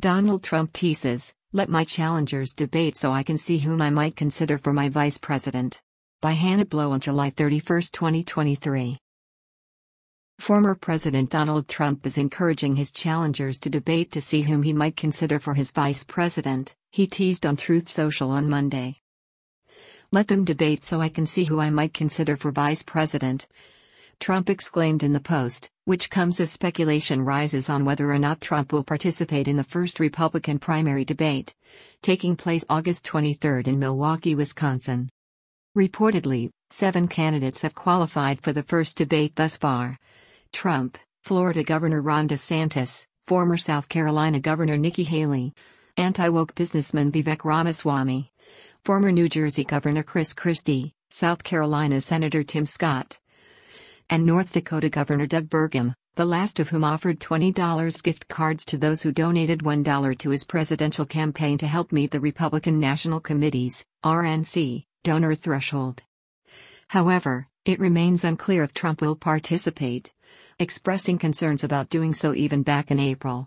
Donald Trump teases, "Let my challengers debate so I can see whom I might consider for my vice president." By Hannah Blow on July 31, 2023. Former President Donald Trump is encouraging his challengers to debate to see whom he might consider for his vice president, he teased on Truth Social on Monday. "Let them debate so I can see who I might consider for vice president," Trump exclaimed in the post, which comes as speculation rises on whether or not Trump will participate in the first Republican primary debate, taking place August 23 in Milwaukee, Wisconsin. Reportedly, 7 candidates have qualified for the first debate thus far: Trump, Florida Governor Ron DeSantis, former South Carolina Governor Nikki Haley, anti-woke businessman Vivek Ramaswamy, former New Jersey Governor Chris Christie, South Carolina Senator Tim Scott, and North Dakota Governor Doug Burgum, the last of whom offered $20 gift cards to those who donated $1 to his presidential campaign to help meet the Republican National Committee's, RNC, donor threshold. However, it remains unclear if Trump will participate, expressing concerns about doing so even back in April.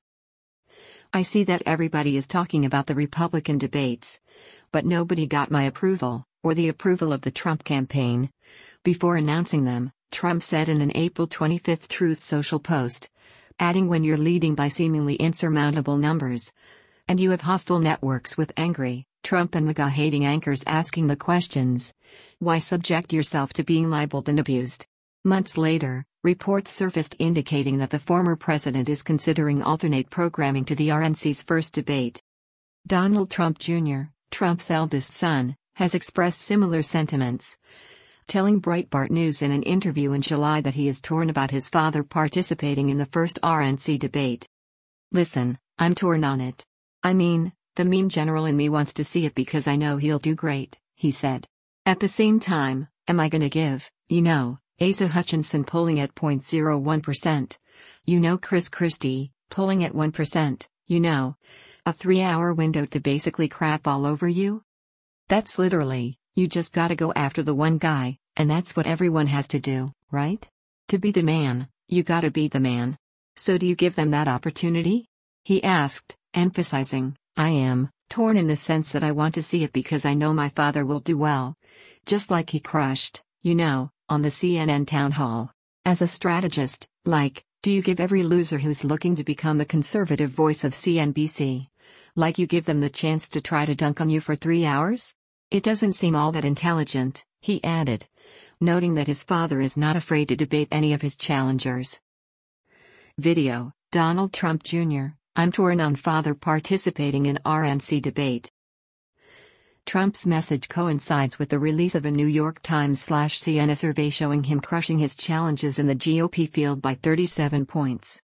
"I see that everybody is talking about the Republican debates, but nobody got my approval, or the approval of the Trump campaign, before announcing them," Trump said in an April 25 Truth Social post, adding, "When you're leading by seemingly insurmountable numbers, and you have hostile networks with angry, Trump and MAGA-hating anchors asking the questions, why subject yourself to being libeled and abused?" Months later, reports surfaced indicating that the former president is considering alternate programming to the RNC's first debate. Donald Trump Jr., Trump's eldest son, has expressed similar sentiments, telling Breitbart News in an interview in July that he is torn about his father participating in the first RNC debate. "Listen, I'm torn on it. I mean, the meme general in me wants to see it because I know he'll do great," he said. "At the same time, am I gonna give, Asa Hutchinson polling at 0.01%, Chris Christie, polling at 1%, a 3-hour window to basically crap all over you? That's literally, you just gotta go after the one guy, and that's what everyone has to do, right? To be the man, you gotta be the man. So do you give them that opportunity?" he asked, emphasizing, "I am torn in the sense that I want to see it because I know my father will do well, just like he crushed, on the CNN town hall. As a strategist, do you give every loser who's looking to become the conservative voice of CNBC? You give them the chance to try to dunk on you for 3 hours? It doesn't seem all that intelligent," he added, noting that his father is not afraid to debate any of his challengers. Video, Donald Trump Jr., "I'm torn on father participating in RNC debate." Trump's message coincides with the release of a New York Times/CNN survey showing him crushing his challenges in the GOP field by 37 points.